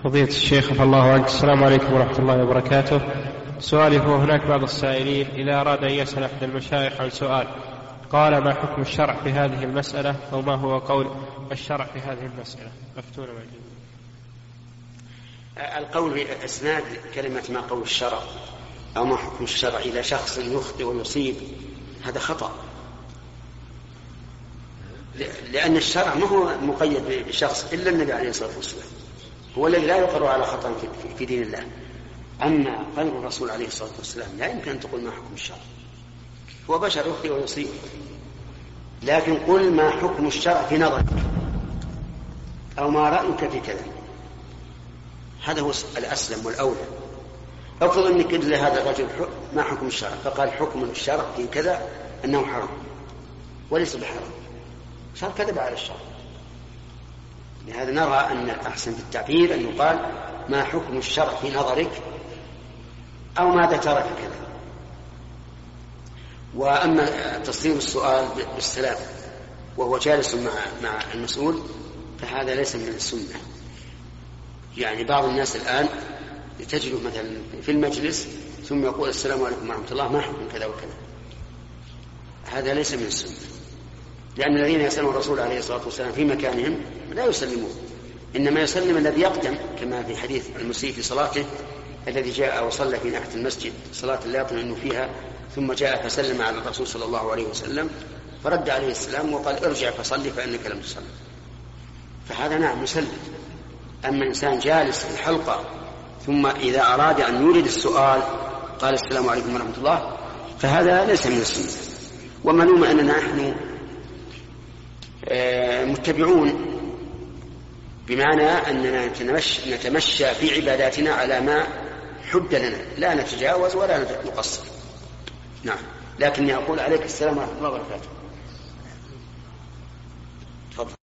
فضيلة الشيخ عفى الله عنك، السلام عليكم ورحمة الله وبركاته. سؤالي هو: هناك بعض السائلين إذا أراد أن يسأل أحد المشايخ عن سؤال قال: ما حكم الشرع في هذه المسألة؟ أو ما هو قول الشرع في هذه المسألة؟ أفتونا معجزين. القول بإسناد كلمة ما قول الشرع أو ما حكم الشرع إلى شخص يخطئ ويصيب هذا خطأ، لأن الشرع ما هو مقيد بشخص إلا النبي عليه الصلاة والسلام، هو الذي لا يقر على خطأ في دين الله. أما غير الرسول عليه الصلاة والسلام لا يمكن أن تقول ما حكم الشرع، هو بشر يخطئ ويصيب، لكن قل ما حكم الشرع في نظرك أو ما رأيك في كذا، هذا هو الأسلم والأولى. أفضل أنك قل لهذا الرجل ما حكم الشرع، فقال حكم الشرع في كذا أنه حرام وليس بحرام، صار كذب على الشرع. لهذا نرى أن الأحسن في التعبير أن يقال ما حكم الشرع في نظرك أو ماذا ترى في كذا. وأما تصدير السؤال بالسلام وهو جالس مع المسؤول فهذا ليس من السنة. يعني بعض الناس الآن تجد مثلا في المجلس ثم يقول السلام عليكم ورحمة الله ما حكم كذا وكذا، هذا ليس من السنة، لأن الذين يسلمون الرسول عليه الصلاة والسلام في مكانهم لا يسلمون، إنما يسلم الذي يقدم، كما في حديث المسيء في صلاته الذي جاء وصلى في ناحية المسجد صلاة لا يطمئن فيها ثم جاء فسلم على الرسول صلى الله عليه وسلم فرد عليه السلام وقال ارجع فصلي فإنك لم تصلي، فهذا نعم يسلم. أما إنسان جالس في الحلقة ثم إذا أراد أن يورد السؤال قال السلام عليكم ورحمة الله فهذا ليس من السنة. ومعلوم أننا نحن متبعون، بمعنى أننا نتمشى في عباداتنا على ما حد لنا، لا نتجاوز ولا نقصر. نعم، لكني أقول عليك السلام ورحمة الله وبركاته.